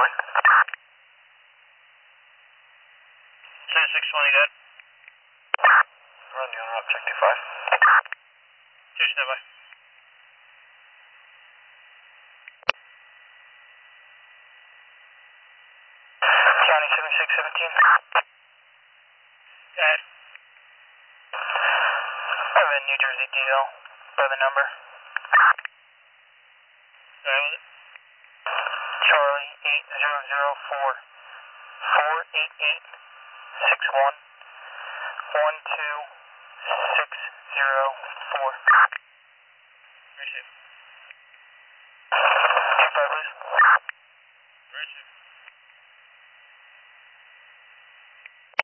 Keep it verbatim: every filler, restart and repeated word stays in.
fine. seventy-six twenty, good. Run, you on objective five? Two standby. County seventy-six seventeen. Go ahead. I have a New Jersey D L by the number. Go ahead with it. Charlie eight zero zero four four eight eight six one one two six zero four. Appreciate it.